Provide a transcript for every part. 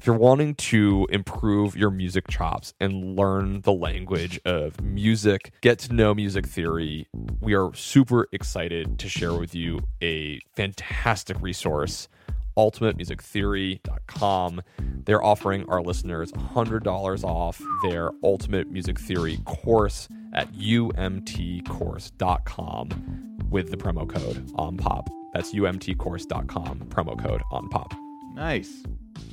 If you're wanting to improve your music chops and learn the language of music, get to know music theory, we are super excited to share with you a fantastic resource, ultimatemusictheory.com. They're offering our listeners $100 off their Ultimate Music Theory course at umtcourse.com with the promo code ONPOP. That's umtcourse.com, promo code ONPOP. Nice.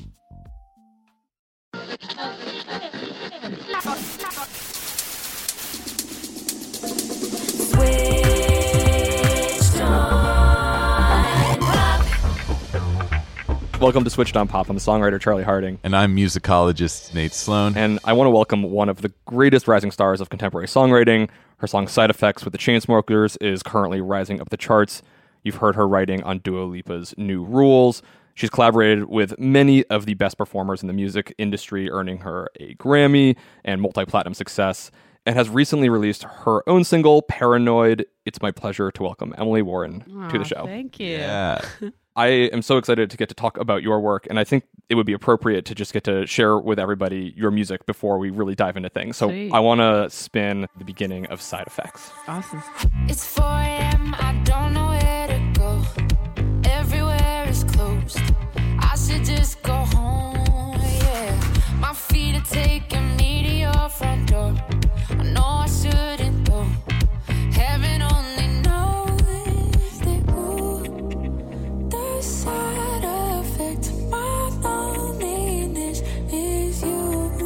Welcome to Switched on Pop. I'm songwriter Charlie Harding. And I'm musicologist Nate Sloan. And I want to welcome one of the greatest rising stars of contemporary songwriting. Her song Side Effects with the Chainsmokers is currently rising up the charts. You've heard her writing on Dua Lipa's New Rules. She's collaborated with many of the best performers in the music industry, earning her a Grammy and multi-platinum success, and has recently released her own single, Paranoid. It's my pleasure to welcome Emily Warren to the show. Thank you. Yeah. I am so excited to get to talk about your work, and I think it would be appropriate to just get to share with everybody your music before we really dive into things. So Sweet. I want to spin the beginning of Side Effects. Awesome. It's 4 a.m. I don't know where to go. Everywhere is closed. I should just go home. Yeah, my feet are taking me to your front door. I know I shouldn't though. Heaven only knows that the side effect of my loneliness is you.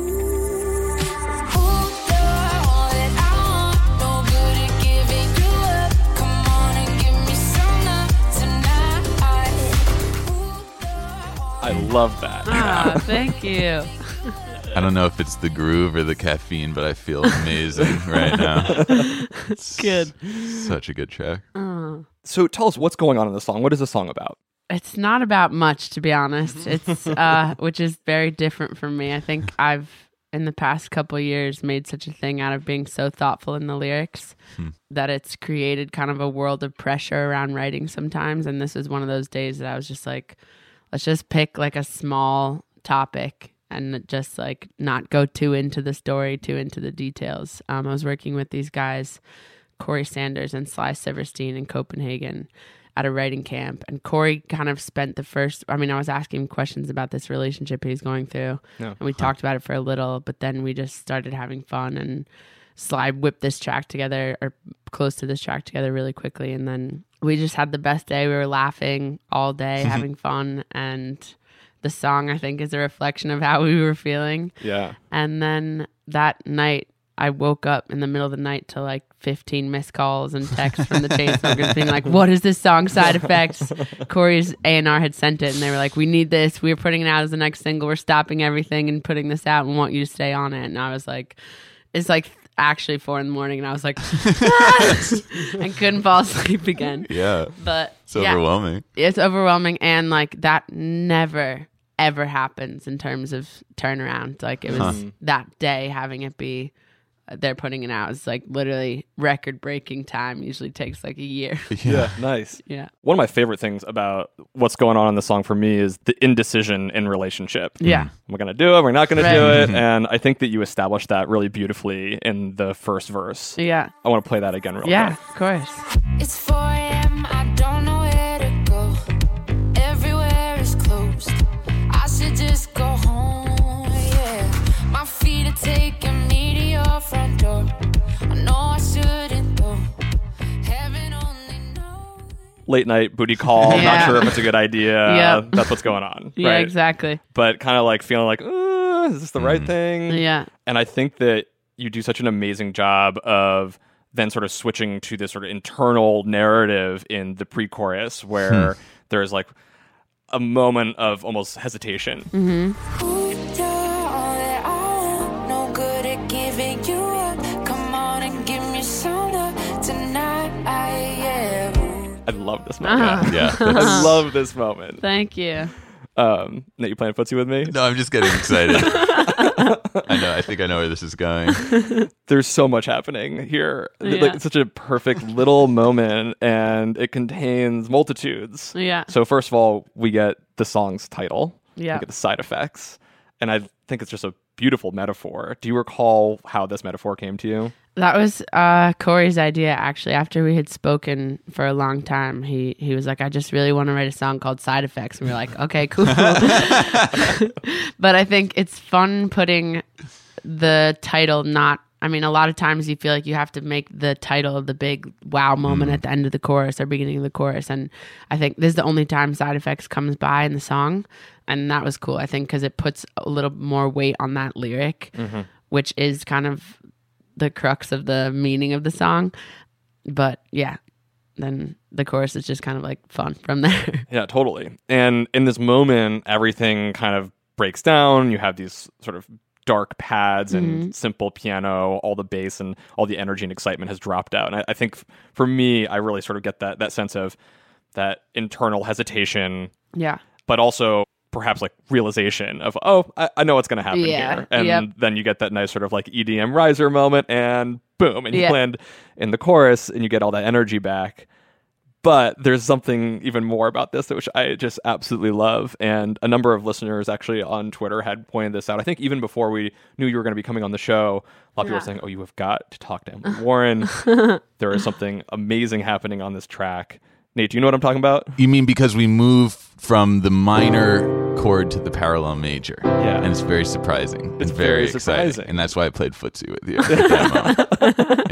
I love that. Ah, thank you. I don't know if it's the groove or the caffeine, but I feel amazing right now. It's Good. Such a good track. So tell us what's going on in the song. What is the song about? It's not about much, to be honest. It's which is very different from me. I think I've, in the past couple of years, made such a thing out of being so thoughtful in the lyrics that it's created kind of a world of pressure around writing sometimes. And this is one of those days that I was just like, let's just pick like a small topic and just like not go too into the story, too into the details. I was working with these guys, Corey Sanders and Sly Silverstein in Copenhagen at a writing camp. And Corey kind of spent the first, I was asking him questions about this relationship he's going through. Yeah. And we talked about it for a little, but then we just started having fun, and Sly whipped this track together, or close to this track together, really quickly. And then we just had the best day. We were laughing all day, having fun. And the song, I think, is a reflection of how we were feeling. Yeah. And then that night, I woke up in the middle of the night to like 15 missed calls and texts from the Chainsmokers being like, what is this song, Side Effects? Corey's A&R had sent it, and they were like, we need this. We're putting it out as the next single. We're stopping everything and putting this out and want you to stay on it. And I was like, it's like actually 4 a.m, and I was like, and couldn't fall asleep again. Yeah. But It's overwhelming. It's overwhelming, and like that never ever happens in terms of turnaround. Like it was that day, having it be they're putting it out is like literally record breaking time. Usually takes like a year. Yeah, nice. Yeah. One of my favorite things about what's going on in the song for me is the indecision in relationship. Yeah. We're going to do it. We're not going Right. to do it. And I think that you established that really beautifully in the first verse. Yeah. I want to play that again real Yeah, quick. of course. It's 4 a.m. I don't know where to go. Everywhere is closed. I should just go home. Yeah, my feet are taking me to your front door. I know I shouldn't though. Heaven only knows. Late night booty call. Yeah. Not sure if it's a good idea. Yep. That's what's going on. Yeah, right? exactly. But kind of like feeling like, is this the right thing? Yeah. And I think that you do such an amazing job of then sort of switching to this sort of internal narrative in the pre-chorus where there's like a moment of almost hesitation. Mm-hmm. Ooh, you're all that I want. No good at giving you up. Come on and give me some love tonight. Yeah. I love this moment. Uh-huh. Yeah. I love this moment. Thank you. Nate, you playing footsie with me? No, I'm just getting excited. I think I know where this is going. There's so much happening here. Yeah. Like, it's such a perfect little moment, and it contains multitudes. Yeah. So first of all, we get the song's title. Yeah. We get the side effects. And I think it's just a beautiful metaphor. Do you recall how this metaphor came to you? That was Corey's idea, actually. After we had spoken for a long time, he was like, I just really want to write a song called Side Effects. And we were like, okay, cool. But I think it's fun putting the title a lot of times you feel like you have to make the title the big wow moment at the end of the chorus or beginning of the chorus. And I think this is the only time Side Effects comes by in the song. And that was cool, I think, because it puts a little more weight on that lyric, which is kind of the crux of the meaning of the song. But yeah, then the chorus is just kind of like fun from there. Yeah, totally. And in this moment, everything kind of breaks down. You have these sort of dark pads and simple piano, all the bass and all the energy and excitement has dropped out. And I think for me, I really sort of get that sense of that internal hesitation. Yeah. But also perhaps like realization of, I know what's going to happen here. And then you get that nice sort of like EDM riser moment and boom, and you land in the chorus and you get all that energy back. But there's something even more about this, which I just absolutely love. And a number of listeners actually on Twitter had pointed this out. I think even before we knew you were going to be coming on the show, a lot of people were saying, you have got to talk to Emily Warren. There is something amazing happening on this track. Nate, do you know what I'm talking about? You mean because we move from the minor chord to the parallel major? Yeah. And it's very surprising. It's very surprising. exciting. And that's why I played footsie with you at that moment.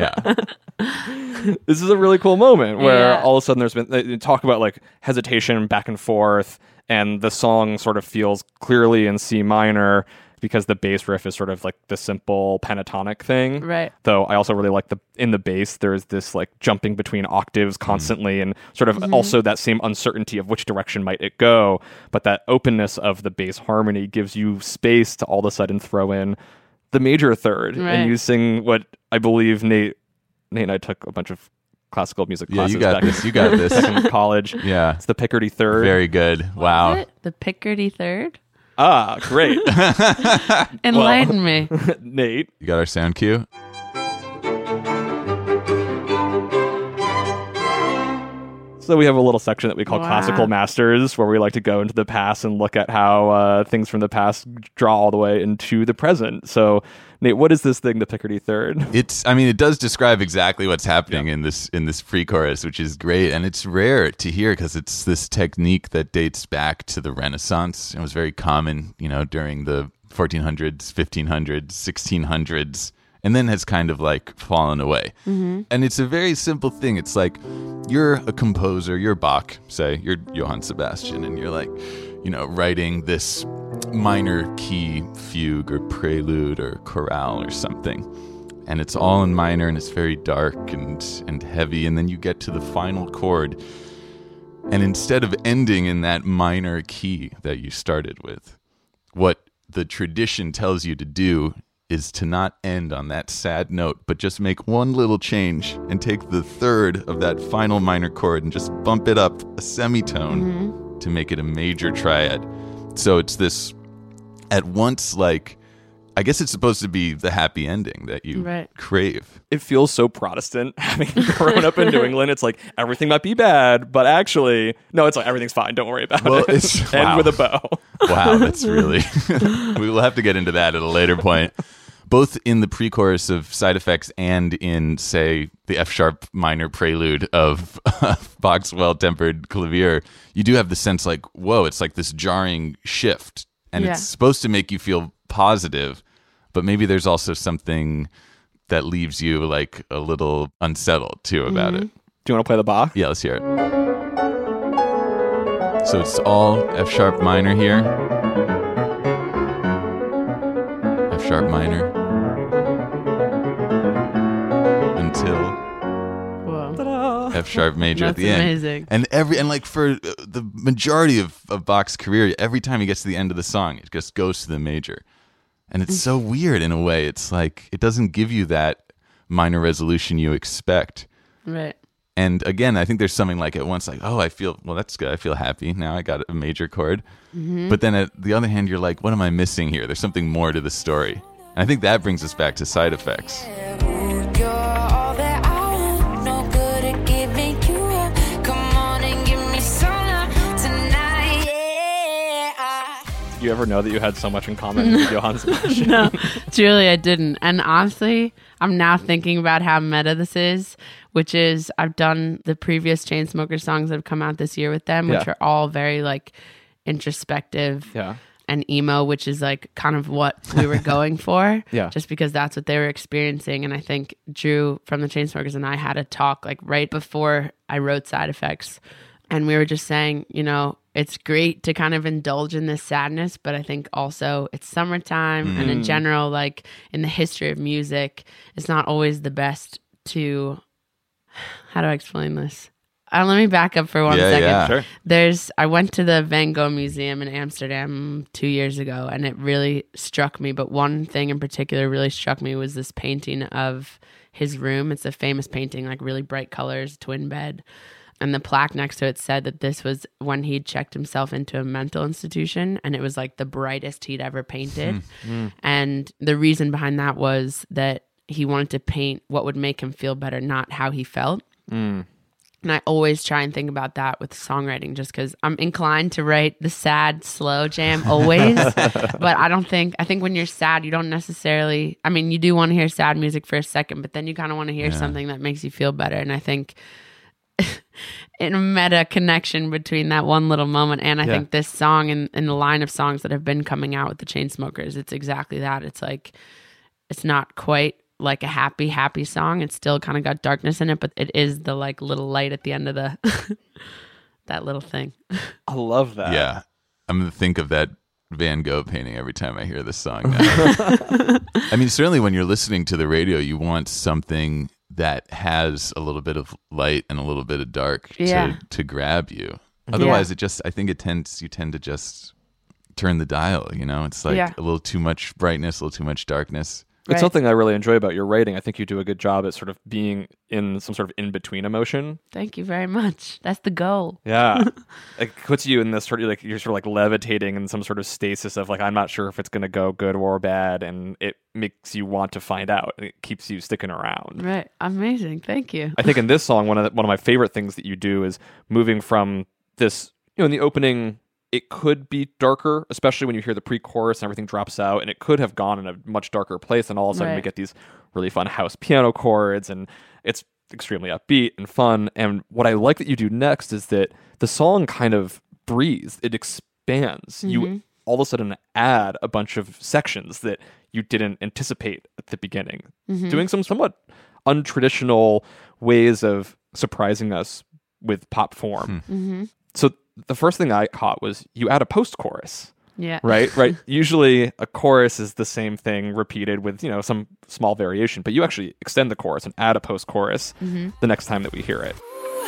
Yeah. This is a really cool moment where all of a sudden there's been they talk about like hesitation back and forth, and the song sort of feels clearly in C minor because the bass riff is sort of like the simple pentatonic thing. Right. Though I also really like in the bass, there's this like jumping between octaves constantly and sort of also that same uncertainty of which direction might it go. But that openness of the bass harmony gives you space to all of a sudden throw in the major third. Right. And you sing what I believe Nate and I took a bunch of classical music classes you got back this. You got this. in college. Yeah. It's the Picardy third. Very good. Wow. Is it? The Picardy third? Ah, great. Enlighten me. Nate. You got our sound cue? So we have a little section that we call Classical Masters, where we like to go into the past and look at how things from the past draw all the way into the present. So, Nate, what is this thing, the Picardy third? It does describe exactly what's happening in this pre-chorus, which is great, and it's rare to hear because it's this technique that dates back to the Renaissance. It was very common, during the 1400s, 1500s, 1600s. And then has kind of like fallen away. And it's a very simple thing. It's like you're a composer, you're Bach, say, you're Johann Sebastian, and you're like, writing this minor key fugue or prelude or chorale or something. And it's all in minor and it's very dark and heavy. And then you get to the final chord. And instead of ending in that minor key that you started with, what the tradition tells you to do is to not end on that sad note, but just make one little change and take the third of that final minor chord and just bump it up a semitone to make it a major triad. So it's this, at once, like, I guess it's supposed to be the happy ending that you crave. It feels so Protestant, having grown up in New England. It's like, everything might be bad, but actually, no, it's like, everything's fine. Don't worry about it. It's, End with a bow. Wow, that's really... We will have to get into that at a later point. Both in the pre-chorus of Side Effects and in, say, the F-sharp minor prelude of Bach's Well-Tempered Clavier, you do have the sense like, whoa, it's like this jarring shift. And it's supposed to make you feel positive, but maybe there's also something that leaves you like a little unsettled too about it. Do you want to play the Bach? Yeah, let's hear it. So it's all F-sharp minor here. F-sharp minor. Until F-sharp major at the end. Amazing. And like for the majority of Bach's career, every time he gets to the end of the song, it just goes to the major. And it's so weird in a way. It's like it doesn't give you that minor resolution you expect. Right. And again, I think there's something like at once like, oh, I feel, well, that's good. I feel happy. Now I got a major chord. But then at the other hand, you're like, what am I missing here? There's something more to the story. And I think that brings us back to Side Effects. you ever know that you had so much in common with Johann Sebastian? No, truly, I didn't. And honestly, I'm now thinking about how meta this is, which is I've done the previous Chainsmokers songs that have come out this year with them, which are all very like introspective and emo, which is like kind of what we were going for. Just because that's what they were experiencing. And I think Drew from the Chainsmokers and I had a talk like right before I wrote Side Effects. And we were just saying, you know, it's great to kind of indulge in this sadness, but I think also it's summertime and in general, like in the history of music, it's not always the best to, how do I explain this? Let me back up for one second. Yeah. Sure. I went to the Van Gogh Museum in Amsterdam 2 years ago, and it really struck me. But one thing in particular really struck me was this painting of his room. It's a famous painting, like really bright colors, twin bed. And the plaque next to it said that this was when he'd checked himself into a mental institution, and it was like the brightest he'd ever painted. And the reason behind that was that he wanted to paint what would make him feel better, not how he felt. And I always try and think about that with songwriting, just because I'm inclined to write the sad, slow jam always. But I think when you're sad, you don't necessarily, I mean, you do want to hear sad music for a second, but then you kind of want to hear something that makes you feel better. And I think in a meta connection between that one little moment and I think this song and the line of songs that have been coming out with the Chainsmokers, it's exactly that. It's like, it's not quite like a happy song. It's still kind of got darkness in it, but it is the like little light at the end of the that little thing. I love that. Yeah. I'm going to think of that Van Gogh painting every time I hear this song now. I mean, certainly when you're listening to the radio, you want something that has a little bit of light and a little bit of dark to grab you. Otherwise, I think you tend to just turn the dial, you know? It's like a little too much brightness, a little too much darkness. It's something I really enjoy about your writing. I think you do a good job at sort of being in some sort of in-between emotion. Thank you very much. That's the goal. Yeah. It puts you in this sort of like, you're sort of like levitating in some sort of stasis of like, I'm not sure if it's going to go good or bad. And it makes you want to find out. And it keeps you sticking around. Right. Amazing. Thank you. I think in this song, one of my favorite things that you do is moving from this, you know, in the opening, it could be darker, especially when you hear the pre-chorus and everything drops out, and it could have gone in a much darker place, and all of a sudden we get these really fun house piano chords, and it's extremely upbeat and fun. And what I like that you do next is that the song kind of breathes. It expands. You all of a sudden add a bunch of sections that you didn't anticipate at the beginning, doing some somewhat untraditional ways of surprising us with pop form. So the first thing I caught was you add a post-chorus. Yeah. Right? Usually a chorus is the same thing repeated with, you know, some small variation, but you actually extend the chorus and add a post-chorus the next time that we hear it.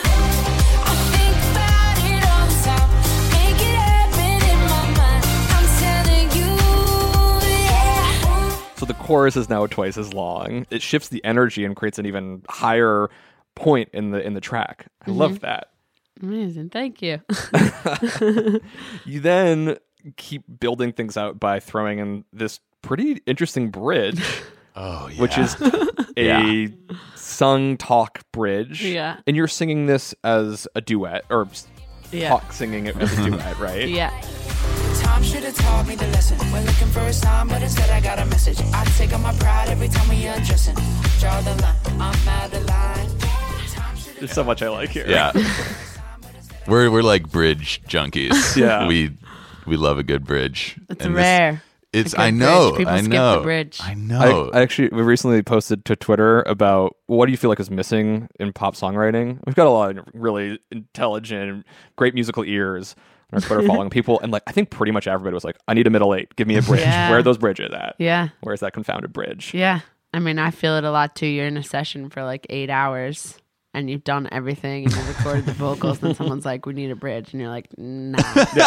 So the chorus is now twice as long. It shifts the energy and creates an even higher point in the track. I love that. Amazing. Thank you. You then keep building things out by throwing in this pretty interesting bridge. Oh, yeah. Which is a sung talk bridge. Yeah. And you're singing this as a duet, or singing it as a duet, right? Yeah. Tom should have taught me the lesson. We're looking for a sign, but instead I got a message. I take on my pride every time we undressing. Draw the line, I'm out of line. There's so much I like here. Yeah. We're like bridge junkies. Yeah. We love a good bridge. It's rare. I know. Bridge. People I skip know. the bridge. I know. We recently posted to Twitter about what do you feel like is missing in pop songwriting. We've got a lot of really intelligent, great musical ears on our Twitter following people, and like I think pretty much everybody was like, I need a middle eight. Give me a bridge. Yeah. Where are those bridges at? Yeah. Where's that confounded bridge? Yeah. I mean, I feel it a lot too. You're in a session for like 8 hours and you've done everything and you recorded the vocals, and someone's like, we need a bridge. And you're like, nah.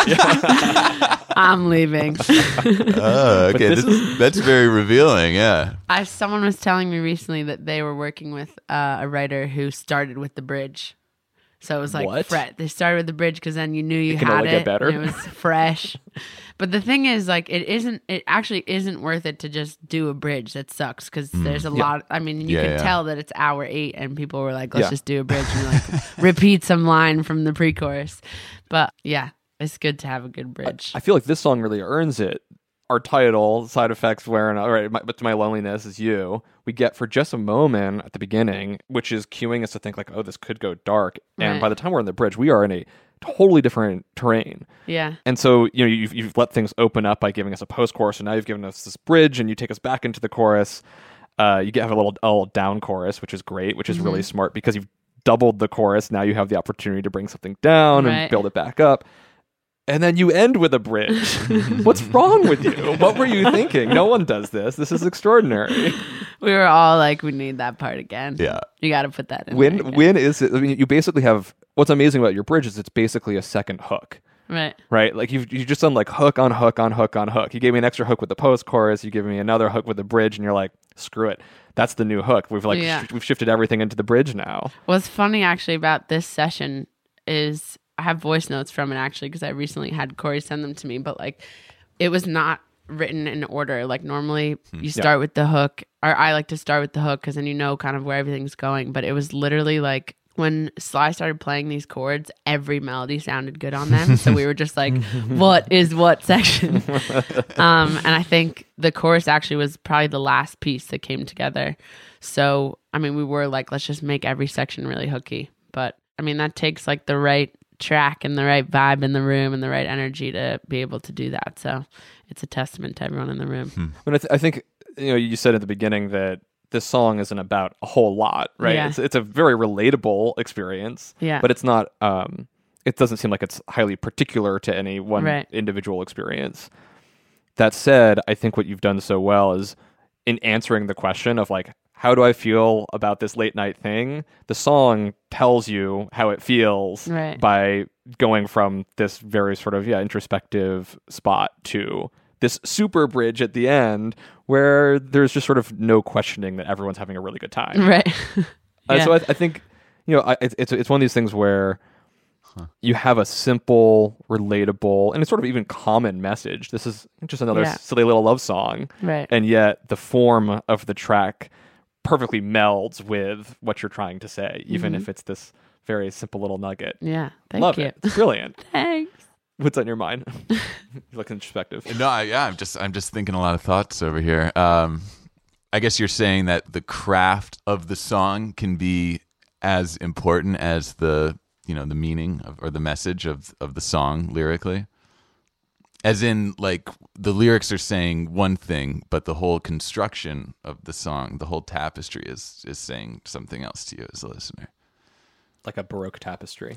I'm leaving. Oh, okay. That's very revealing. Yeah. Someone was telling me recently that they were working with a writer who started with the bridge. So it was like What? They started with the bridge because then you knew you can had only it. get better. And it was fresh. But the thing is, like, it actually isn't worth it to just do a bridge. That sucks because there's a lot. I mean, you can tell that it's hour 8 and people were like, let's just do a bridge and like repeat some line from the pre-chorus. But yeah, It's good to have a good bridge. I feel like this song really earns it. Our title, Side Effects, Where, all right, but to my loneliness is you. We get for just a moment at the beginning, which is cueing us to think like, oh, this could go dark. And Right. by the time we're in the bridge, we are in a totally different terrain. Yeah. And so, you've let things open up by giving us a post-chorus, and now you've given us this bridge, and you take us back into the chorus. You have a little down chorus, which is great, which is really smart because you've doubled the chorus. Now you have the opportunity to bring something down Right. and build it back up. And then you end with a bridge. What's wrong with you? What were you thinking? No one does this. This is extraordinary. We were all like, we need that part again. Yeah. You got to put that in there again. When is it? I mean, you basically have, what's amazing about your bridge is it's basically a second hook. Right. Right? Like you've just done like hook on hook on hook on hook. You gave me an extra hook with the post chorus. You give me another hook with the bridge, and you're like, screw it. That's the new hook. We've we've shifted everything into the bridge now. What's funny actually about this session is I have voice notes from it actually because I recently had Corey send them to me, but like it was not written in order. Like normally you start with the hook, or I like to start with the hook because then you know kind of where everything's going. But it was literally like when Sly started playing these chords, every melody sounded good on them. So we were just like, what is what section? And I think the chorus actually was probably the last piece that came together. So, I mean, we were like, let's just make every section really hooky. But I mean, that takes like the right track and the right vibe in the room and the right energy to be able to do that. So it's a testament to everyone in the room. But I think, you said at the beginning that this song isn't about a whole lot, right? Yeah. It's a very relatable experience, Yeah. but it's not, it doesn't seem like it's highly particular to any one Right. individual experience. That said, I think what you've done so well is in answering the question of like, how do I feel about this late night thing? The song tells you how it feels Right. by going from this very sort of, introspective spot to this super bridge at the end where there's just sort of no questioning that everyone's having a really good time. Right. So I think, it's one of these things where you have a simple, relatable, and it's sort of even common message. This is just another Yeah. silly little love song. Right. And yet the form of the track perfectly melds with what you're trying to say, even if it's this very simple little nugget. Yeah. Thank Love you. it. It's brilliant. Thanks. What's on your mind? You look introspective. No, I'm just thinking a lot of thoughts over here. I guess you're saying that the craft of the song can be as important as the the meaning or the message of the song lyrically. As in, like, the lyrics are saying one thing, but the whole construction of the song, the whole tapestry is saying something else to you as a listener. Like a Baroque tapestry.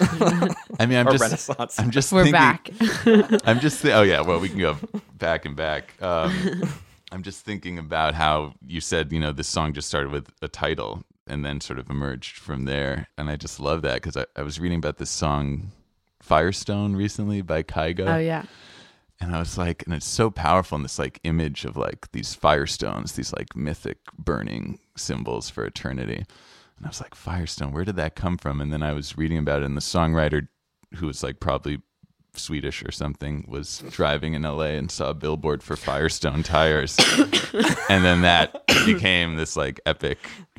I mean, Or Renaissance. I'm just We're thinking, back. I'm just oh yeah, well we can go back and back. I'm just thinking about how you said this song just started with a title and then sort of emerged from there, and I just love that because I was reading about this song Firestone recently by Kygo. Oh, yeah. And I was like, and it's so powerful in this like image of like these firestones, these like mythic burning symbols for eternity. And I was like, Firestone, where did that come from? And then I was reading about it, and the songwriter, who was like probably Swedish or something, was driving in LA and saw a billboard for Firestone tires. And then that became this like epic,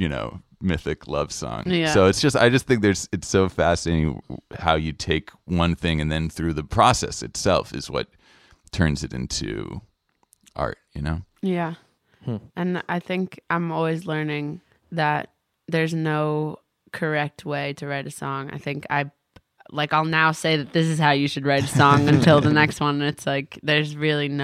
mythic love song. Yeah. So I just think it's so fascinating how you take one thing and then through the process itself is what turns it into art, Yeah. And I think I'm always learning that there's no correct way to write a song. I think I'll now say that this is how you should write a song until the next one. And it's like, there's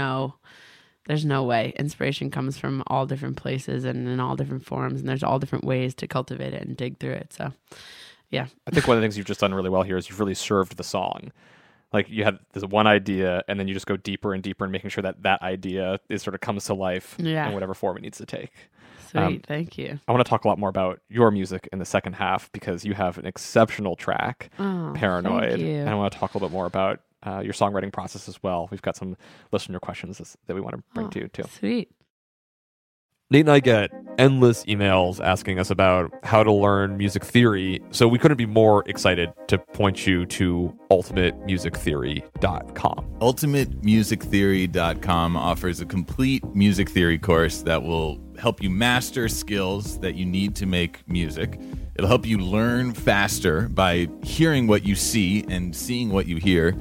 no way. Inspiration comes from all different places and in all different forms. And there's all different ways to cultivate it and dig through it. So, yeah. I think one of the things you've just done really well here is you've really served the song. Like you had this one idea, and then you just go deeper and deeper in making sure that idea sort of comes to life Yeah. in whatever form it needs to take. Sweet. Thank you. I want to talk a lot more about your music in the second half because you have an exceptional track, Oh, Paranoid. thank you. And I want to talk a little bit more about your songwriting process as well. We've got some listener questions that we want to bring to you too. Sweet. Nate and I get endless emails asking us about how to learn music theory, so we couldn't be more excited to point you to ultimatemusictheory.com. UltimateMusicTheory.com offers a complete music theory course that will help you master skills that you need to make music. It'll help you learn faster by hearing what you see and seeing what you hear.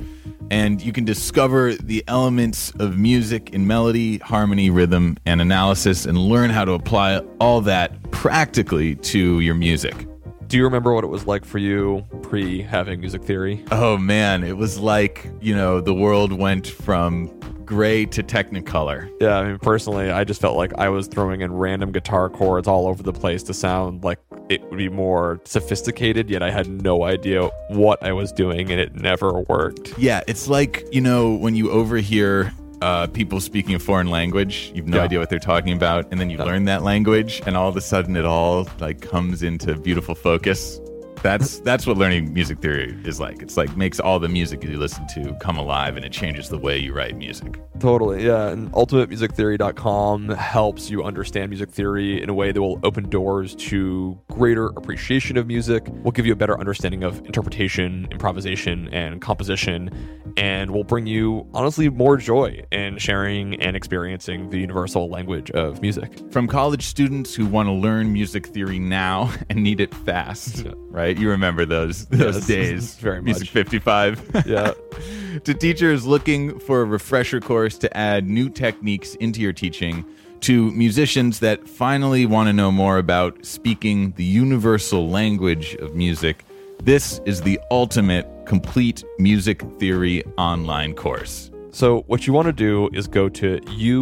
and you can discover the elements of music in melody, harmony, rhythm, and analysis, and learn how to apply all that practically to your music. Do you remember what it was like for you pre having music theory? Oh man, it was like, the world went from gray to Technicolor. Yeah, I mean, personally, I just felt like I was throwing in random guitar chords all over the place to sound like it would be more sophisticated, yet I had no idea what I was doing, and it never worked. Yeah, it's like, when you overhear people speaking a foreign language, you've no idea what they're talking about, and then you learn that language, and all of a sudden it all comes into beautiful focus. That's what learning music theory is like. It's like makes all the music you listen to come alive, and it changes the way you write music. Totally, yeah. And ultimatemusictheory.com helps you understand music theory in a way that will open doors to greater appreciation of music, will give you a better understanding of interpretation, improvisation, and composition, and will bring you, honestly, more joy in sharing and experiencing the universal language of music. From college students who want to learn music theory now and need it fast, right? You remember those days. Very much. Music 55. Yeah. To teachers looking for a refresher course to add new techniques into your teaching, to musicians that finally want to know more about speaking the universal language of music, this is the ultimate complete music theory online course. So what you want to do is go to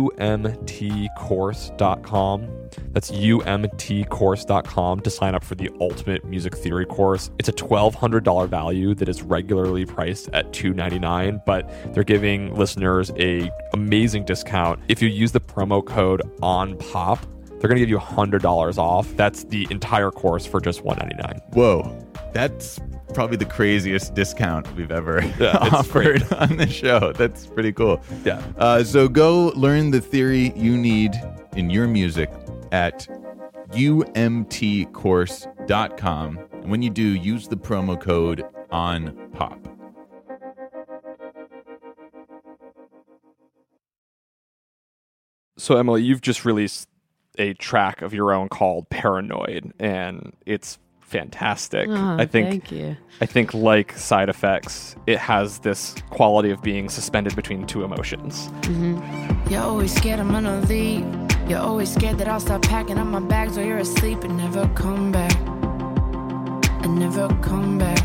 umtcourse.com. That's umtcourse.com to sign up for the Ultimate Music Theory course. It's a $1,200 value that is regularly priced at $299, but they're giving listeners a amazing discount. If you use the promo code ONPOP, they're going to give you $100 off. That's the entire course for just $199. Whoa, that's probably the craziest discount we've ever offered great on the show. That's pretty cool. Yeah. So go learn the theory you need in your music at umtcourse.com. And when you do, use the promo code ONPOP. So Emily, you've just released a track of your own called Paranoid, and it's fantastic. Thank you. I think, like Side Effects, it has this quality of being suspended between two emotions. Mm-hmm. You're always scared I'm gonna leave. You're always scared that I'll start packing up my bags while you're asleep and never come back. And never come back.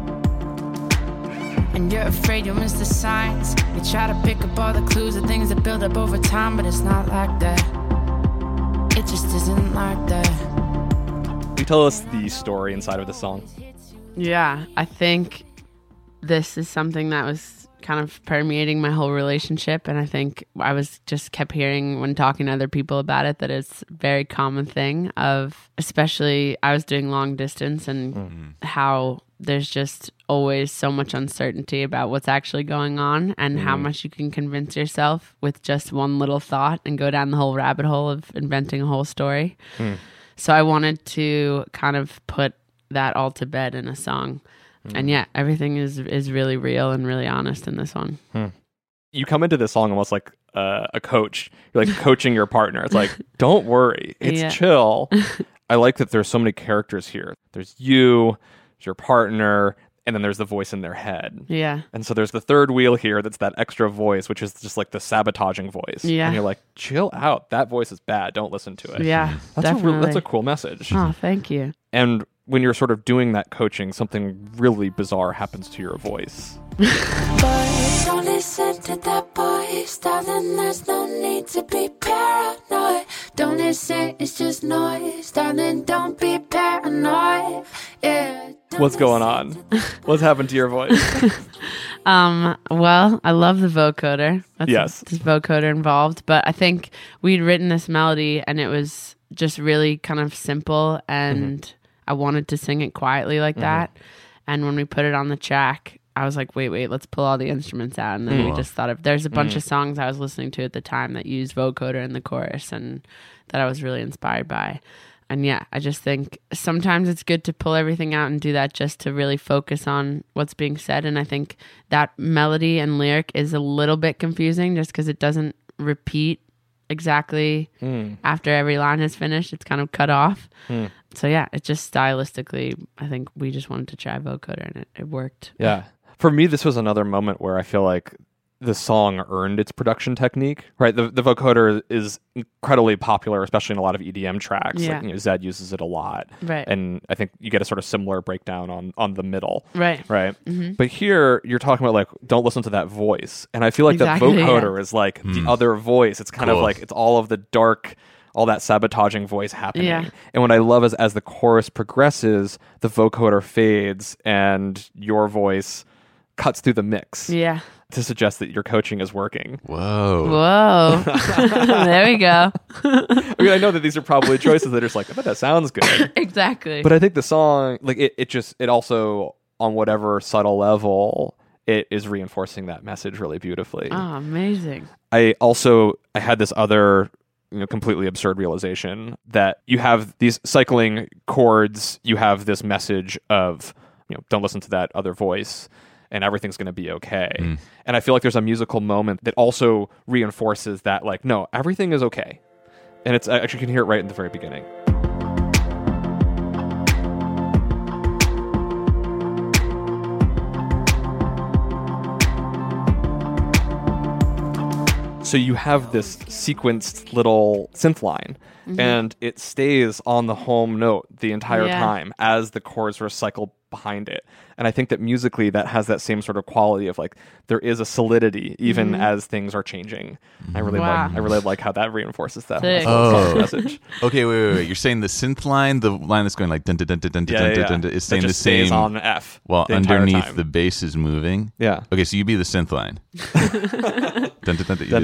And you're afraid you'll miss the signs. You try to pick up all the clues, the things that build up over time, but it's not like that. It just isn't like that. Can you tell us the story inside of the song? Yeah, I think this is something that was kind of permeating my whole relationship, and I think I was just kept hearing when talking to other people about it that it's a very common thing of, especially I was doing long distance, and how there's just always so much uncertainty about what's actually going on, and how much you can convince yourself with just one little thought and go down the whole rabbit hole of inventing a whole story. So I wanted to kind of put that all to bed in a song. And yeah, everything is really real and really honest in this one. You come into this song almost like a coach. You're like coaching your partner. It's like, don't worry, it's chill. I like that there's so many characters here. There's you, there's your partner, and then there's the voice in their head. Yeah. And so there's the third wheel here that's that extra voice, which is just like the sabotaging voice. Yeah. And you're like, chill out. That voice is bad. Don't listen to it. Yeah, That's definitely. that's a cool message. Oh, thank you. And when you're sort of doing that coaching, something really bizarre happens to your voice. But don't listen to that voice, darling, there's no need to be paranoid. Don't listen, it's just noise, darling, don't be paranoid. Yeah. What's going on? What's happened to your voice? Well, I love the vocoder. Yes. There's vocoder involved, but I think we'd written this melody and it was just really kind of simple, and I wanted to sing it quietly like that. And when we put it on the track, I was like, wait, let's pull all the instruments out. And then we just thought of, there's a bunch of songs I was listening to at the time that used vocoder in the chorus and that I was really inspired by. And yeah, I just think sometimes it's good to pull everything out and do that just to really focus on what's being said. And I think that melody and lyric is a little bit confusing just because it doesn't repeat exactly after every line is finished. It's kind of cut off. So yeah, it just stylistically, I think we just wanted to try vocoder and it worked. Yeah. For me, this was another moment where I feel like the song earned its production technique, right? The vocoder is incredibly popular, especially in a lot of EDM tracks. Yeah. Like, Zedd uses it a lot. Right. And I think you get a sort of similar breakdown on the middle. Right. Right. But here you're talking about like, don't listen to that voice. And I feel like Exactly, that vocoder is like the other voice. It's kind of Cool. like, it's all of the dark, all that sabotaging voice happening. Yeah. And what I love is as the chorus progresses, the vocoder fades and your voice cuts through the mix Yeah. to suggest that your coaching is working. Whoa. Whoa. There we go. I mean, I know that these are probably choices that are just like, I bet that sounds good. Exactly. But I think the song, like it also, on whatever subtle level, it is reinforcing that message really beautifully. Oh, amazing. I had this other, completely absurd realization that you have these cycling chords, you have this message of, don't listen to that other voice and everything's going to be okay. And I feel like there's a musical moment that also reinforces that, like, no, everything is okay. And it's actually, you can hear it right in the very beginning. So you have this sequenced little synth line, and it stays on the home note the entire Yeah. time as the chords recycle behind it. And I think that musically that has that same sort of quality of like there is a solidity even as things are changing. I really Wow. like how that reinforces that Sick. whole message. Okay, wait. You're saying the synth line, the line that's going like dun dun dun dun dun dun dun, dun, is That staying the just stays same on F while the entire underneath time. the bass is moving. Yeah. Okay, so you be the synth line. Dun, dun, dun, dun, you do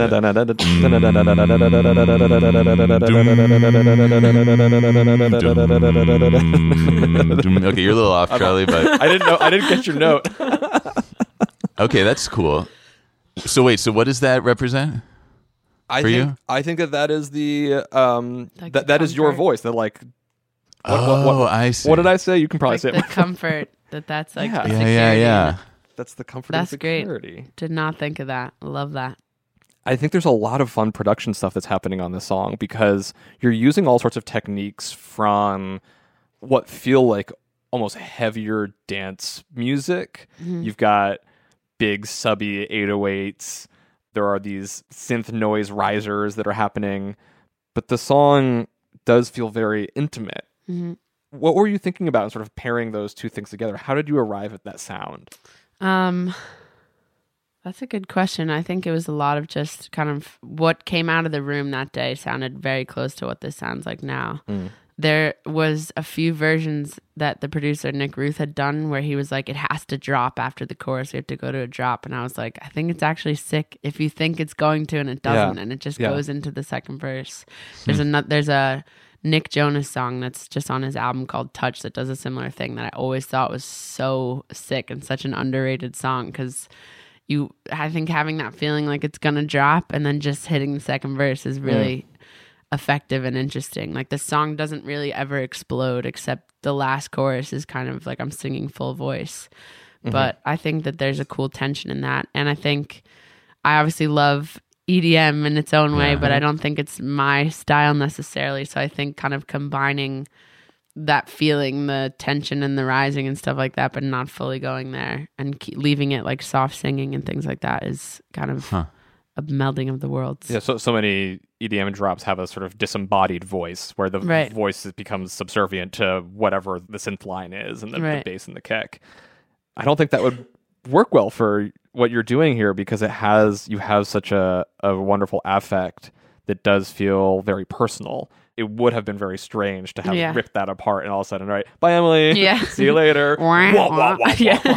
that. Okay, you're a little off, Charlie, but I didn't get your note. okay, that's cool. So wait, so what does that represent? For you? I think that is the Like that the is your comfort. voice. That like I see. what did I say? You can probably Like say the it. comfort that's like Yeah. the Yeah, security. yeah, yeah. That's the comfort That's and great. security. Did not think of that. Love that. I think there's a lot of fun production stuff that's happening on this song because you're using all sorts of techniques from what feel like almost heavier dance music. You've got big subby 808s. There are these synth noise risers that are happening, but the song does feel very intimate. What were you thinking about in sort of pairing those two things together? How did you arrive at that sound? That's a good question. I think it was a lot of just kind of what came out of the room that day sounded very close to what this sounds like now. There was a few versions that the producer Nick Ruth had done where he was like, it has to drop after the chorus. We have to go to a drop. And I was like, I think it's actually sick if you think it's going to and it doesn't, and it just goes into the second verse. There's a Nick Jonas song that's just on his album called Touch that does a similar thing that I always thought was so sick and such an underrated song because I think having that feeling like it's gonna drop and then just hitting the second verse is really effective and interesting. Like the song doesn't really ever explode except the last chorus is kind of like I'm singing full voice. But I think that there's a cool tension in that. And I think I obviously love EDM in its own way, but I don't think it's my style necessarily. So I think kind of combining that feeling, the tension and the rising and stuff like that, but not fully going there and leaving it like soft singing and things like that is kind of a melding of the worlds. Yeah, so many EDM drops have a sort of disembodied voice where the voice becomes subservient to whatever the synth line is and the bass and the kick. I don't think that would work well for what you're doing here because you have such a wonderful affect that does feel very personal. It would have been very strange to have ripped that apart and all of a sudden, right, bye Emily, see you later. Wah, wah, wah, wah.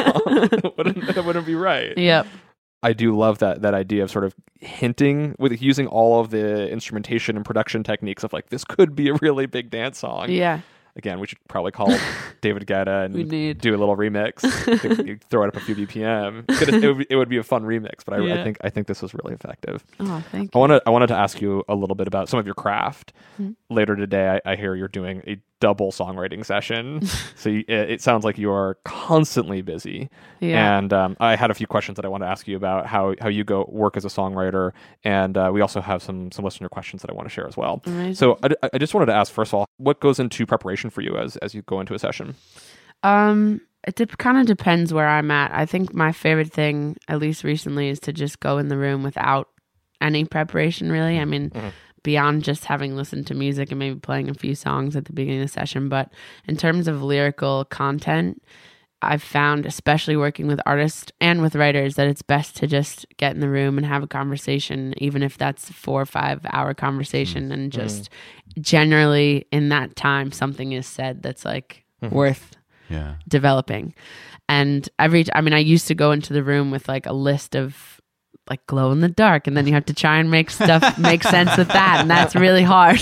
That wouldn't be right. Yep. I do love that idea of sort of hinting with using all of the instrumentation and production techniques of like, this could be a really big dance song. Yeah. Again, we should probably call David Guetta and do a little remix. You throw it up a few BPM. It would be a fun remix, but I think this was really effective. Oh, thank you. I wanted to ask you a little bit about some of your craft. Later today, I hear you're doing a double songwriting session. So it sounds like you are constantly busy. Yeah. And I had a few questions that I want to ask you about how you go work as a songwriter. And we also have some listener questions that I want to share as well. Amazing. So I just wanted to ask, first of all, what goes into preparation for you as you go into a session? It kind of depends where I'm at. I think my favorite thing, at least recently, is to just go in the room without any preparation, really. I mean, beyond just having listened to music and maybe playing a few songs at the beginning of the session. But in terms of lyrical content, I've found, especially working with artists and with writers, that it's best to just get in the room and have a conversation, even if that's a 4 or 5 hour conversation. And just generally in that time, something is said that's like worth developing. And I used to go into the room with like a list of like glow in the dark, and then you have to try and make stuff make sense with that, and that's really hard.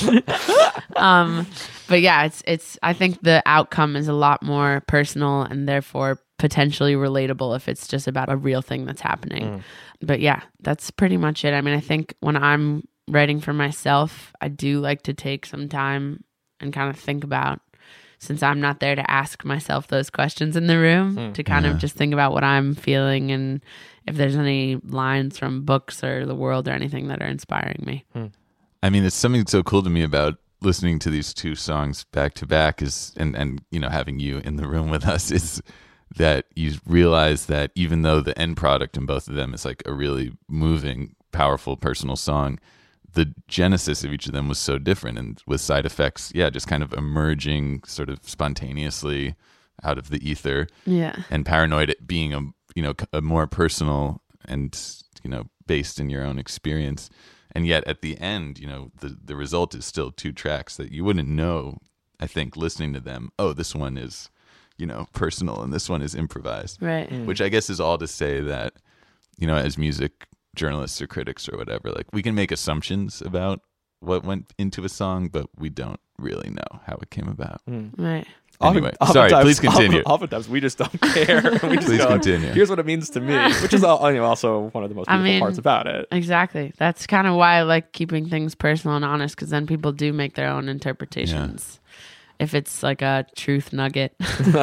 But yeah, it's I think the outcome is a lot more personal and therefore potentially relatable if it's just about a real thing that's happening. But yeah, that's pretty much it. I mean, I think when I'm writing for myself, I do like to take some time and kind of think about, since I'm not there to ask myself those questions in the room, to kind of just think about what I'm feeling and if there's any lines from books or the world or anything that are inspiring me. I mean, it's something so cool to me about listening to these two songs back to back is, and you know, having you in the room with us, is that you realize that even though the end product in both of them is like a really moving, powerful, personal song, the genesis of each of them was so different. And with Side Effects, just kind of emerging sort of spontaneously out of the ether. Yeah. And Paranoid being a more personal and, based in your own experience. And yet at the end, the result is still two tracks that you wouldn't know, I think, listening to them. Oh, this one is, personal and this one is improvised. Right. Which I guess is all to say that, as music journalists or critics or whatever, like, we can make assumptions about what went into a song, but we don't really know how it came about. Right. Anyway, sorry, please continue. Oftentimes we just don't care. We just Please go, continue. Here's what it means to me, which is also one of the most beautiful parts about it. Exactly. That's kind of why I like keeping things personal and honest, because then people do make their own interpretations. If it's like a truth nugget.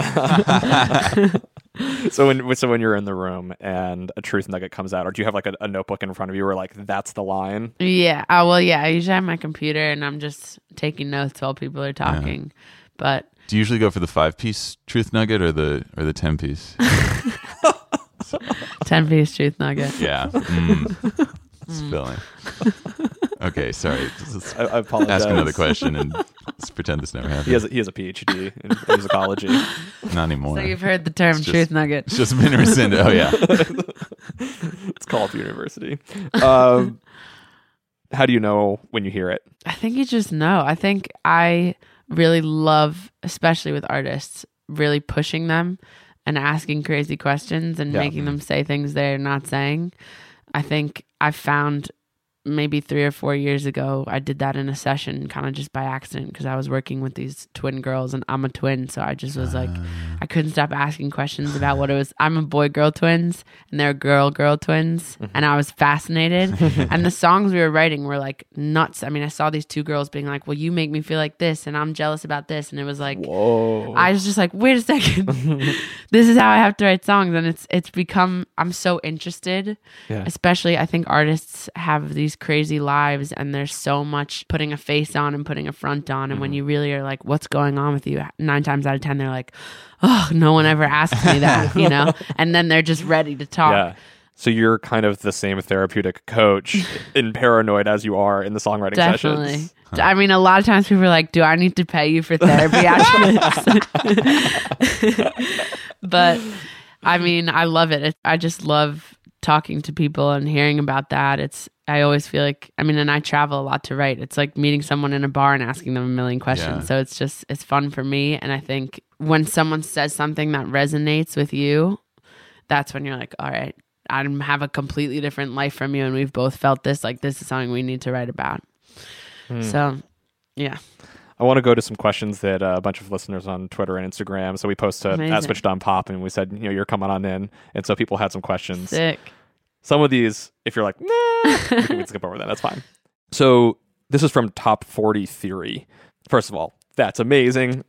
So when you're in the room and a truth nugget comes out, or do you have like a notebook in front of you where like that's the line? Yeah. I usually have my computer and I'm just taking notes while people are talking. But do you usually go for the 5-piece truth nugget or the 10-piece? 10-piece truth nugget. Yeah. Spilling. Okay, sorry. I apologize. Ask another question and let's pretend this never happened. He has a PhD in musicology. Not anymore. So you've heard the term truth nugget. It's just been rescinded. Oh yeah. It's called university. How do you know when you hear it? I think you just know. I think I really love, especially with artists, really pushing them and asking crazy questions and making them say things they're not saying. I think I found maybe 3 or 4 years ago, I did that in a session kind of just by accident because I was working with these twin girls and I'm a twin. So I just was like, I couldn't stop asking questions about what it was. I'm a boy-girl twins and they're girl-girl twins. And I was fascinated. And the songs we were writing were like nuts. I mean, I saw these two girls being like, well, you make me feel like this and I'm jealous about this. And it was like, whoa. I was just like, wait a second. This is how I have to write songs. And it's become, I'm so interested. Especially, I think artists have these crazy lives and there's so much putting a face on and putting a front on, and when you really are like, what's going on with you, 9 times out of 10 they're like, oh, no one ever asked me that. And then they're just ready to talk. So you're kind of the same therapeutic coach in Paranoid as you are in the songwriting sessions. I mean, a lot of times people are like, do I need to pay you for therapy after this? But I mean, I love it. I just love talking to people and hearing about that. I always feel like, I mean, and I travel a lot to write. It's like meeting someone in a bar and asking them a million questions. So it's fun for me. And I think when someone says something that resonates with you, that's when you're like, all right, I have a completely different life from you. And we've both felt this, like this is something we need to write about. So, yeah. I want to go to some questions that a bunch of listeners on Twitter and Instagram. So we post to @SwitchedOnPop and we said, you're coming on in. And so people had some questions. Sick. Some of these, if you're like, nah, we can skip over that. That's fine. So this is from Top 40 Theory. First of all, that's amazing.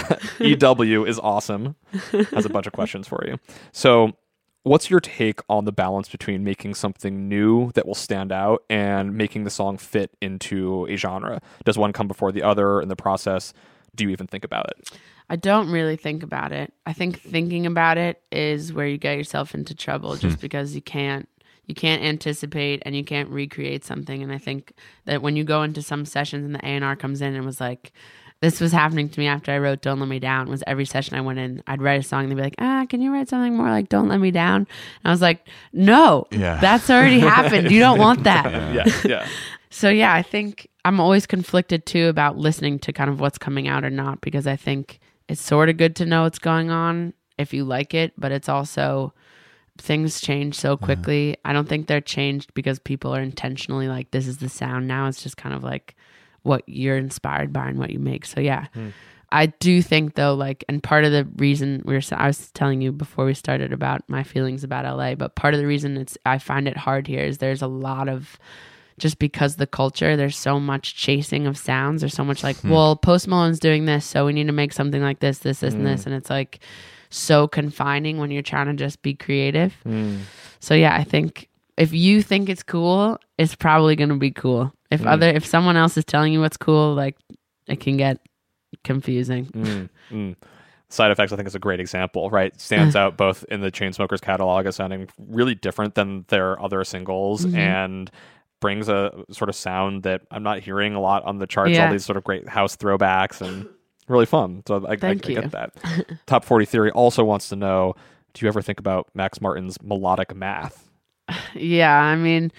EW is awesome. Has a bunch of questions for you. So what's your take on the balance between making something new that will stand out and making the song fit into a genre? Does one come before the other in the process? do you even think about it? I don't really think about it. I think thinking about it is where you get yourself into trouble, just because you can't anticipate and you can't recreate something. And I think that when you go into some sessions and the A&R comes in and was like, this was happening to me after I wrote Don't Let Me Down, was every session I went in, I'd write a song and they'd be like, can you write something more like Don't Let Me Down? And I was like, no, that's already happened. You don't want that. Yeah. So yeah, I think I'm always conflicted too about listening to kind of what's coming out or not, because I think it's sort of good to know what's going on if you like it, but it's also things change so quickly. I don't think they're changed because people are intentionally like, this is the sound now. It's just kind of like what you're inspired by and what you make. So yeah, I do think though, like, and part of the reason I was telling you before we started about my feelings about LA, but part of the reason I find it hard here is there's a lot of, just because the culture, there's so much chasing of sounds. There's so much like, well, Post Malone's doing this, so we need to make something like this, and this. And it's like so confining when you're trying to just be creative. So yeah, I think if you think it's cool, it's probably going to be cool. If someone else is telling you what's cool, like, it can get confusing. Side Effects, I think, is a great example, right? Stands out both in the Chainsmokers catalog as sounding really different than their other singles, and brings a sort of sound that I'm not hearing a lot on the charts. All these sort of great house throwbacks and really fun. So I get that. Top 40 Theory also wants to know, do you ever think about Max Martin's melodic math? Yeah, I mean,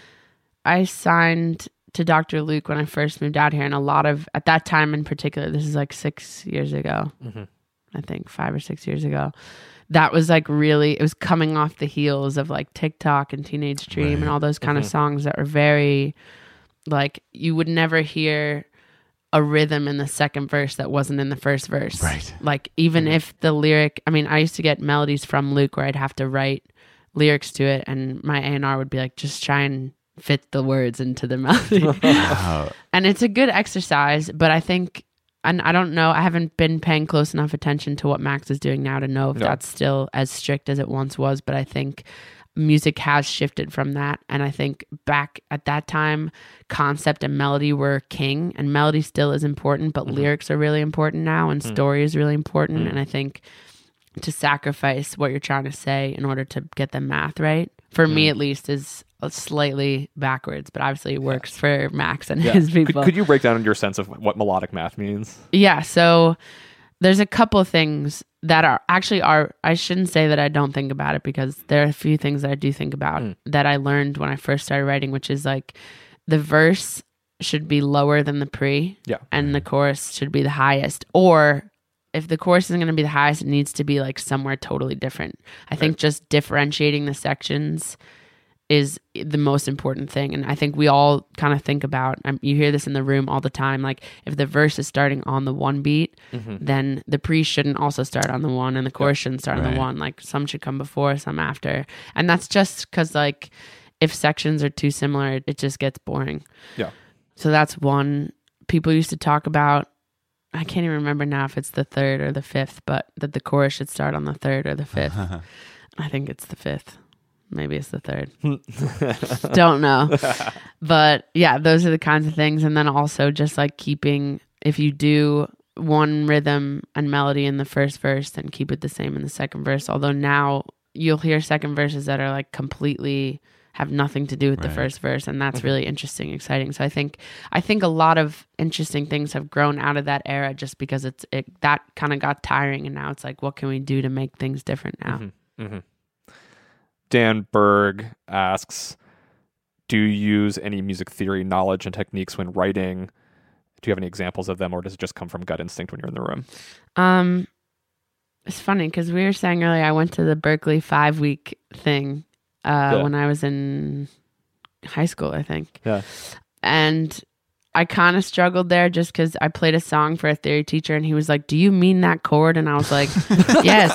I signed to Dr. Luke when I first moved out here, and a lot of, at that time in particular, this is like 6 years ago, I think 5 or 6 years ago, that was like really, it was coming off the heels of like TikTok and Teenage Dream and all those kind of songs that were very, like, you would never hear a rhythm in the second verse that wasn't in the first verse. Right. Like, even if the lyric, I mean, I used to get melodies from Luke where I'd have to write lyrics to it, and my A&R would be like, just try and fit the words into the melody. And it's a good exercise, but I think, and I don't know, I haven't been paying close enough attention to what Max is doing now to know if that's still as strict as it once was, but I think music has shifted from that. And I think back at that time, concept and melody were king, and melody still is important, but lyrics are really important now, and story is really important. And I think to sacrifice what you're trying to say in order to get the math right, for me at least, is slightly backwards, but obviously it works for Max and his people. Could you break down your sense of what melodic math means? Yeah, so there's a couple of things that are, I shouldn't say that I don't think about it, because there are a few things that I do think about that I learned when I first started writing, which is like the verse should be lower than the pre, and the chorus should be the highest. Or if the chorus isn't going to be the highest, it needs to be like somewhere totally different. I think just differentiating the sections is the most important thing. And I think we all kind of think about, you hear this in the room all the time, like if the verse is starting on the one beat, then the pre shouldn't also start on the one, and the chorus shouldn't start on the one. Like, some should come before, some after. And that's just because, like, if sections are too similar, it just gets boring. Yeah. So that's one. People used to talk about, I can't even remember now if it's the third or the fifth, but that the chorus should start on the third or the fifth. I think it's the fifth. Maybe it's the third. Don't know. But yeah, those are the kinds of things. And then also just like keeping, if you do one rhythm and melody in the first verse, then keep it the same in the second verse. Although now you'll hear second verses that are like completely have nothing to do with the first verse, and that's really interesting, exciting. So I think a lot of interesting things have grown out of that era, just because that kind of got tiring, and now it's like, what can we do to make things different now? Dan Berg asks, do you use any music theory knowledge and techniques when writing? Do you have any examples of them, or does it just come from gut instinct when you're in the room? It's funny because we were saying earlier, I went to the Berklee 5-week thing when I was in high school, I think. Yeah. And I kind of struggled there just because I played a song for a theory teacher, and he was like, do you mean that chord? And I was like, yes.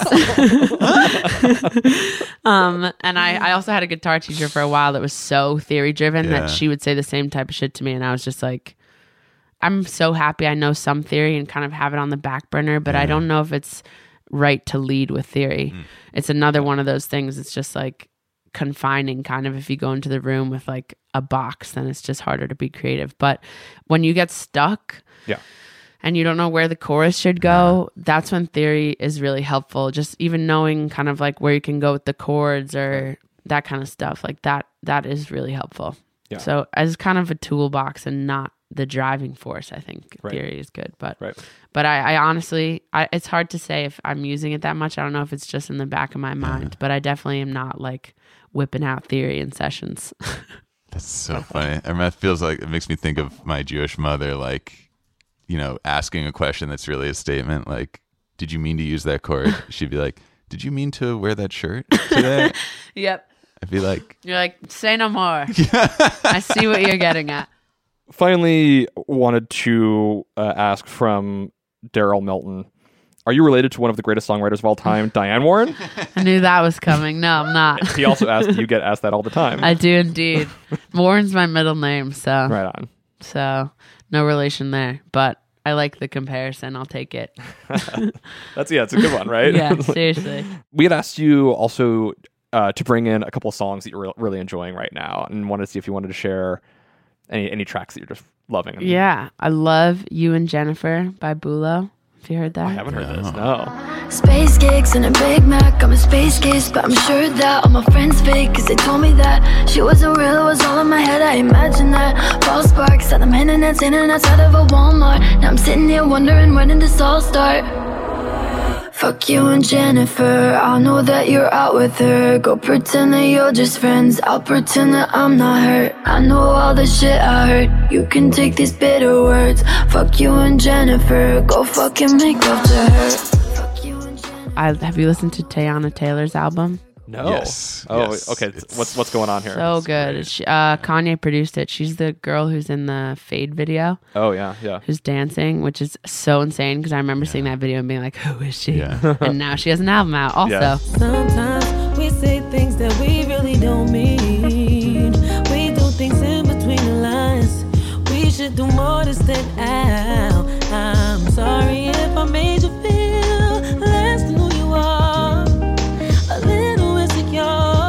And I also had a guitar teacher for a while that was so theory driven that she would say the same type of shit to me. And I was just like, I'm so happy I know some theory and kind of have it on the back burner, but I don't know if it's right to lead with theory. It's another one of those things. It's just like confining, kind of. If you go into the room with like a box, then it's just harder to be creative. But when you get stuck, and you don't know where the chorus should go, that's when theory is really helpful. Just even knowing kind of like where you can go with the chords or that kind of stuff, like that is really helpful. Yeah. So as kind of a toolbox and not the driving force, I think Right. theory is good. But Right. but I honestly, it's hard to say if I'm using it that much. I don't know if it's just in the back of my mind, but I definitely am not like whipping out theory in sessions. That's so funny. I mean, it feels like it makes me think of my Jewish mother, like, you know, asking a question that's really a statement. Like, did you mean to use that chord? She'd be like, did you mean to wear that shirt today? Yep. I'd be like, You're like, say no more. I see what you're getting at. Finally, wanted to ask from Daryl Milton. Are you related to one of the greatest songwriters of all time, Diane Warren? I knew that was coming. No, I'm not. He also asked, do you get asked that all the time? I do indeed. Warren's my middle name, so Right on. so no relation there. But I like the comparison. I'll take it. It's a good one, right? Yeah, seriously. We had asked you also to bring in a couple of songs that you're really enjoying right now, and wanted to see if you wanted to share any tracks that you're just loving. Yeah, I love You and Jennifer by Bulo. Have you heard that? I haven't heard this. No. Space gigs and a Big Mac. I'm a space case, but I'm sure that all my friends fake. Cause they told me that she wasn't real, it was all in my head. I imagine that. False sparks that I'm hitting and standing outside of a Walmart. Now I'm sitting here wondering when did this all start? Fuck you and Jennifer, I know that you're out with her. Go pretend that you're just friends, I'll pretend that I'm not hurt. I know all the shit I heard, you can take these bitter words. Fuck you and Jennifer, go fucking make love to her. Fuck you and Jennifer. Have you listened to Teyana Taylor's album? No. Yes. Oh, Yes. okay. It's- What's going on here? So good. great. Kanye produced it. She's the girl who's in the Fade video, Oh, yeah. who's dancing, which is so insane because I remember seeing that video and being like, who is she? Yeah. And now she has an album out also. Yeah. Sometimes we say things that we really don't mean. We do things in between the lines. We should do more to stand out. I'm sorry if I made you feel less than who you are. A little insecure.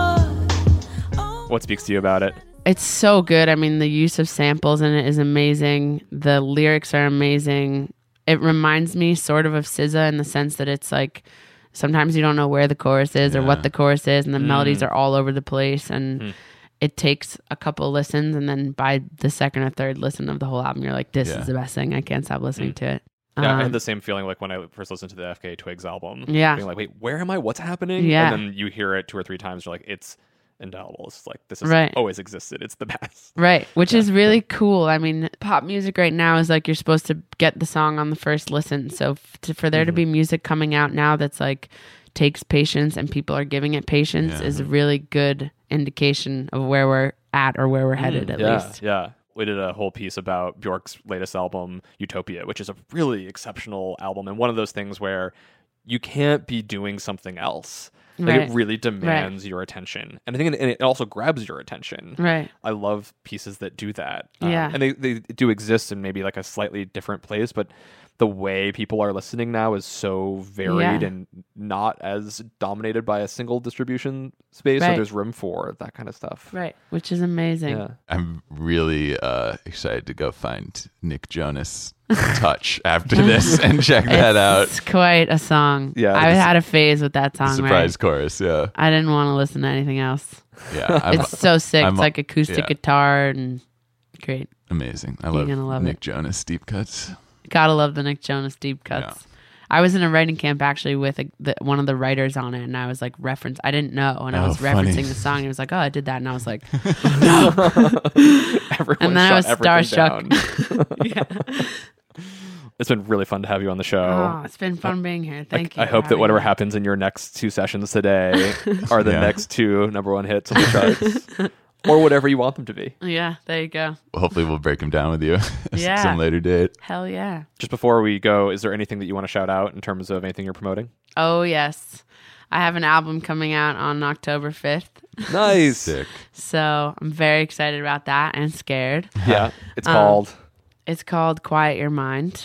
Oh. What speaks to you about it? It's so good. I mean, the use of samples in it is amazing. The lyrics are amazing. It reminds me sort of SZA in the sense that it's like sometimes you don't know where the chorus is or what the chorus is, and the melodies are all over the place. And it takes a couple listens, and then by the second or third listen of the whole album, you're like, this is the best thing. I can't stop listening to it. Yeah, I had the same feeling like when I first listened to the FKA Twigs album. Yeah. Being like, wait, where am I? What's happening? Yeah. And then you hear it 2 or 3 times, you're like, it's indelible. It's like, this has Right. always existed. It's the best. Right, which is really cool. I mean, pop music right now is like you're supposed to get the song on the first listen. So for there to be music coming out now that's like takes patience and people are giving it patience is a really good indication of where we're at or where we're headed at least. Yeah. We did a whole piece about Bjork's latest album, Utopia, which is a really exceptional album. And one of those things where you can't be doing something else. Like Right. it really demands your attention. And I think it also grabs your attention. Right. I love pieces that do that. Yeah. And they do exist in maybe like a slightly different place, but the way people are listening now is so varied Yeah. and not as dominated by a single distribution space. So Right. there's room for that kind of stuff. Right, which is amazing. Yeah. I'm really excited to go find Nick Jonas Touch after this and check that out. It's quite a song. Yeah, I it's- had a phase with that song. Surprise Right? chorus, yeah. I didn't want to listen to anything else. Yeah. It's so sick. I'm- It's like acoustic yeah. guitar and great. Amazing. I You're love, gonna love Nick it. Jonas deep cuts. Gotta love the Nick Jonas deep cuts. I was in a writing camp actually with one of the writers on it, and I was like I didn't know, and I Oh, was funny. referencing the song. And he was like, "Oh, I did that," and I was like, Everyone and then I was shut everything starstruck. down. It's been really fun to have you on the show. "Oh, it's been fun being here. Thank you." I for hope that having whatever me." happens in your next 2 sessions today are the Yeah. next 2 #1 hits on the charts, or whatever you want them to be. Yeah, there you go. Hopefully we'll break him down with you Yeah. some later date. Hell yeah. Just before we go, is there anything that you want to shout out in terms of anything you're promoting? Oh yes, I have an album coming out on October 5th. Nice. Sick. So I'm very excited about that and scared. Yeah, it's called. It's called Quiet Your Mind.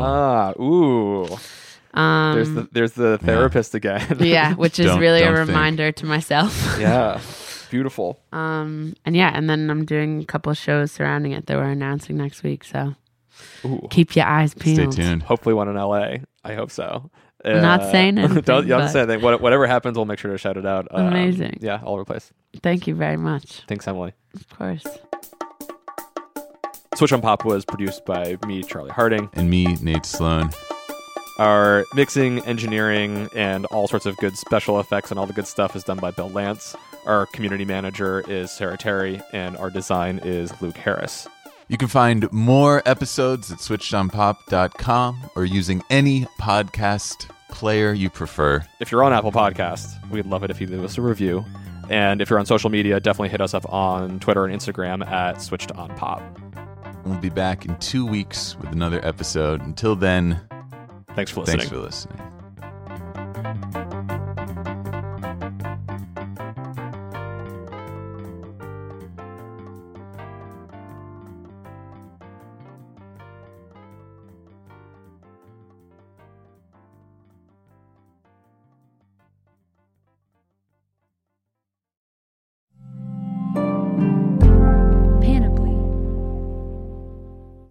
Ooh. There's the therapist again. Yeah, which is Don't- really a don't think. reminder to myself. Yeah. Beautiful. And then I'm doing a couple of shows surrounding it that we're announcing next week. So Ooh. Keep your eyes Stay peeled. tuned. Hopefully one in LA. I hope so. I'm not saying anything, don't but- say anything. Whatever happens, we'll make sure to shout it out. Amazing. Yeah, all over the place. Thank you very much. Thanks, Emily. Of course. Switch on Pop was produced by me, Charlie Harding. And me, Nate Sloan. Our mixing, engineering, and all sorts of good special effects and all the good stuff is done by Bill Lance. Our community manager is Sarah Terry, and our design is Luke Harris. You can find more episodes at switchedonpop.com or using any podcast player you prefer. If you're on Apple Podcasts, we'd love it if you leave us a review. And if you're on social media, definitely hit us up on Twitter and Instagram at SwitchedOnPop. We'll be back in 2 weeks with another episode. Until then, Thanks for listening. thanks for listening.